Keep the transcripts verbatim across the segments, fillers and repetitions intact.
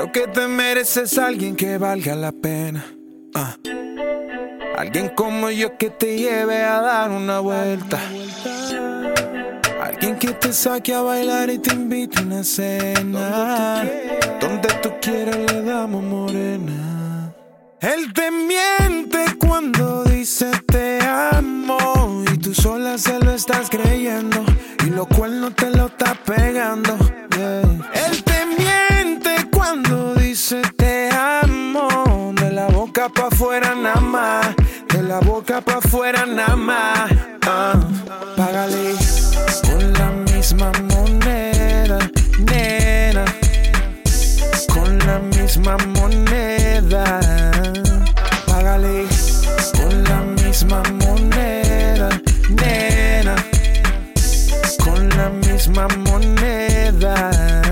Creo que te mereces a alguien que valga la pena. uh. Alguien como yo que te lleve a dar una vuelta. Alguien que te saque a bailar y te invite a una cena. Donde tú quieras le damos morena. Él te miente cuando dice te amo y tú sola se lo estás creyendo y lo cual no te lo está pegando. Yeah. Él te miente cuando dice te amo, de la boca pa' afuera nada más, de la boca pa' afuera nada más. Uh, págale con la misma moneda, nena, con la misma moneda. Págale con la misma moneda, nena, con la misma moneda.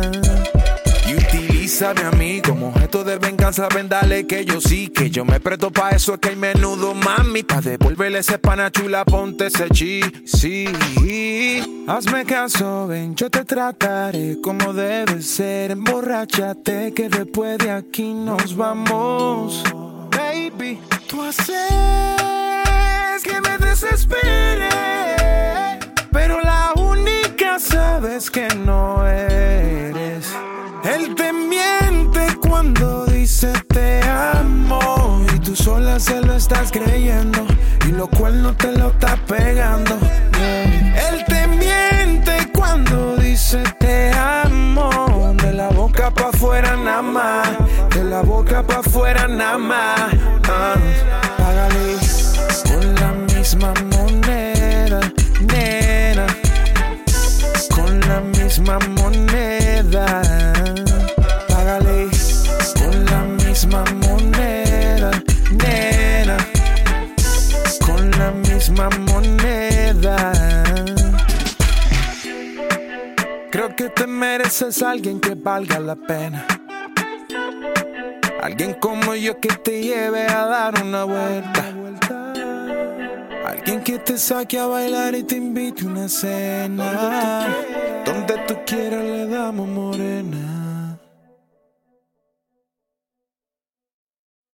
Y utilízame a mí como objeto de venganza. Ven, dale que yo sí, que yo me presto pa' eso. Es que hay menudo, mami, pa' devolverle ese pana chula, ponte ese chi. Sí, hazme caso, ven, yo te trataré como debe ser. Emborráchate que después de aquí nos vamos. Baby, tú haces que me desespere, pero la única sabes que no eres. Él te miente cuando dice te amo y tú sola se lo estás creyendo y lo cual no te lo está pegando. Yeah. Él te miente cuando dice te amo, de la boca pa' afuera nada más, de la boca pa' afuera nada más. Uh, págale con la misma moneda, nena, con la misma moneda. Págale con la misma moneda, nena, con la misma moneda. Creo que te mereces a alguien que valga la pena. Alguien como yo que te lleve a dar una vuelta. Alguien que te saque a bailar y te invite a una cena. Donde tú quieras le damos morena.